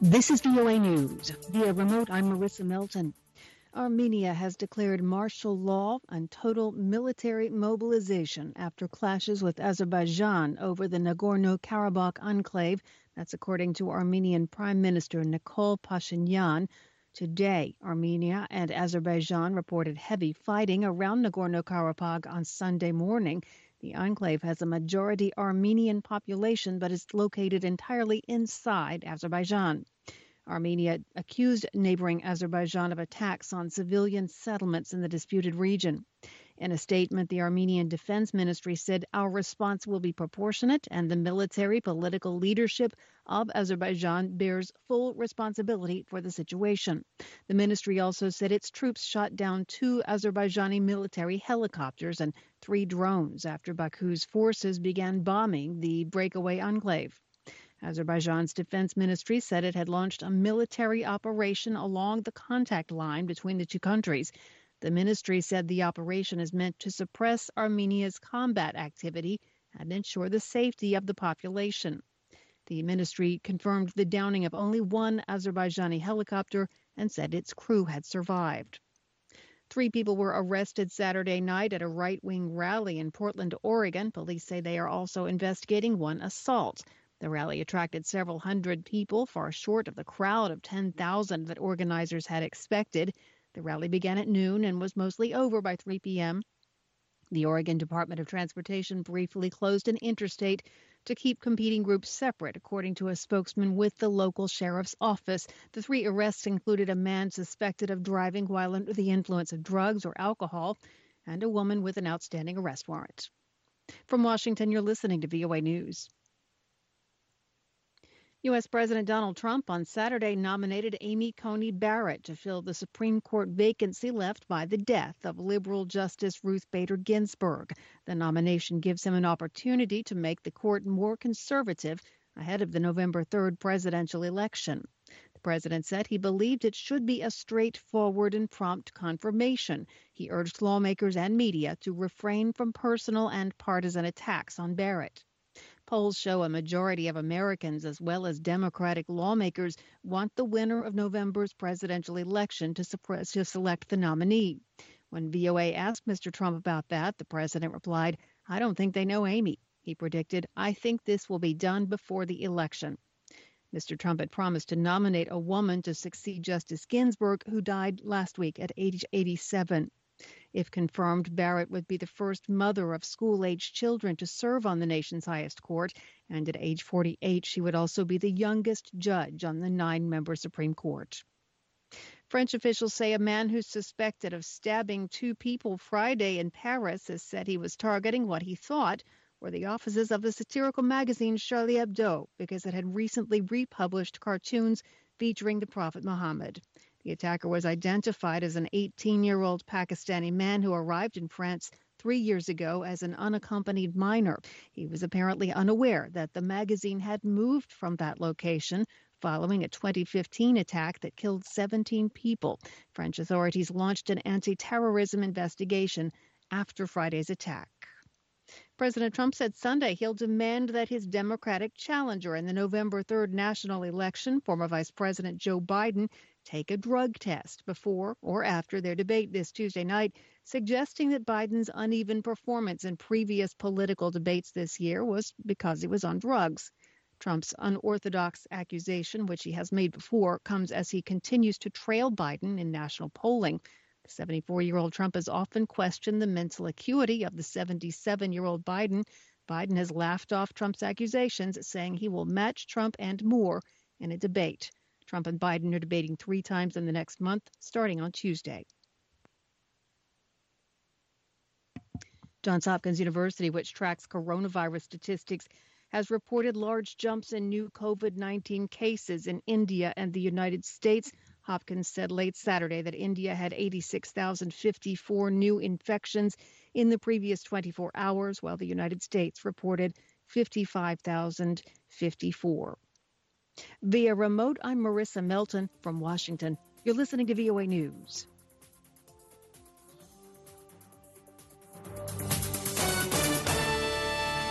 This is VOA News. Via remote, I'm Marissa Melton. Armenia has declared martial law and total military mobilization after clashes with Azerbaijan over the Nagorno-Karabakh enclave. That's according to Armenian Prime Minister Nikol Pashinyan. Today, Armenia and Azerbaijan reported heavy fighting around Nagorno-Karabakh on Sunday morning. The enclave has a majority Armenian population but is located entirely inside Azerbaijan. Armenia accused neighboring Azerbaijan of attacks on civilian settlements in the disputed region. In a statement, the Armenian Defense Ministry said, "Our response will be proportionate and the military political leadership of Azerbaijan bears full responsibility for the situation." The ministry also said its troops shot down 2 Azerbaijani military helicopters and 3 drones after Baku's forces began bombing the breakaway enclave. Azerbaijan's defense ministry said it had launched a military operation along the contact line between the two countries. The ministry said the operation is meant to suppress Armenia's combat activity and ensure the safety of the population. The ministry confirmed the downing of only 1 Azerbaijani helicopter and said its crew had survived. 3 people were arrested Saturday night at a right-wing rally in Portland, Oregon. Police say they are also investigating 1 assault. The rally attracted several hundred people, far short of the crowd of 10,000 that organizers had expected. The rally began at noon and was mostly over by 3 p.m. The Oregon Department of Transportation briefly closed an interstate to keep competing groups separate, according to a spokesman with the local sheriff's office. The 3 arrests included a man suspected of driving while under the influence of drugs or alcohol and a woman with an outstanding arrest warrant. From Washington, you're listening to VOA News. U.S. President Donald Trump on Saturday nominated Amy Coney Barrett to fill the Supreme Court vacancy left by the death of liberal Justice Ruth Bader Ginsburg. The nomination gives him an opportunity to make the court more conservative ahead of the November 3rd presidential election. The president said he believed it should be a straightforward and prompt confirmation. He urged lawmakers and media to refrain from personal and partisan attacks on Barrett. Polls show a majority of Americans, as well as Democratic lawmakers, want the winner of November's presidential election to select the nominee. When VOA asked Mr. Trump about that, the president replied, "I don't think they know Amy." He predicted, "I think this will be done before the election." Mr. Trump had promised to nominate a woman to succeed Justice Ginsburg, who died last week at age 87. If confirmed, Barrett would be the first mother of school-aged children to serve on the nation's highest court, and at age 48, she would also be the youngest judge on the 9-member Supreme Court. French officials say a man who's suspected of stabbing 2 people Friday in Paris has said he was targeting what he thought were the offices of the satirical magazine Charlie Hebdo because it had recently republished cartoons featuring the Prophet Muhammad. The attacker was identified as an 18-year-old Pakistani man who arrived in France 3 years ago as an unaccompanied minor. He was apparently unaware that the magazine had moved from that location following a 2015 attack that killed 17 people. French authorities launched an anti-terrorism investigation after Friday's attack. President Trump said Sunday he'll demand that his Democratic challenger in the November 3rd national election, former Vice President Joe Biden, take a drug test before or after their debate this Tuesday night, suggesting that Biden's uneven performance in previous political debates this year was because he was on drugs. Trump's unorthodox accusation, which he has made before, comes as he continues to trail Biden in national polling. The 74-year-old Trump has often questioned the mental acuity of the 77-year-old Biden. Biden has laughed off Trump's accusations, saying he will match Trump and more in a debate. Trump and Biden are debating 3 times in the next month, starting on Tuesday. Johns Hopkins University, which tracks coronavirus statistics, has reported large jumps in new COVID-19 cases in India and the United States. Hopkins said late Saturday that India had 86,054 new infections in the previous 24 hours, while the United States reported 55,054. Via remote, I'm Marissa Melton from Washington. You're listening to VOA News.